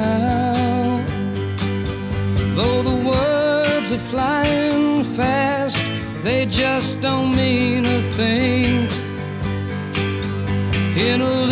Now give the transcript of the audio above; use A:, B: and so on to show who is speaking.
A: now. Though the words are flying fast, they just don't mean a thing in a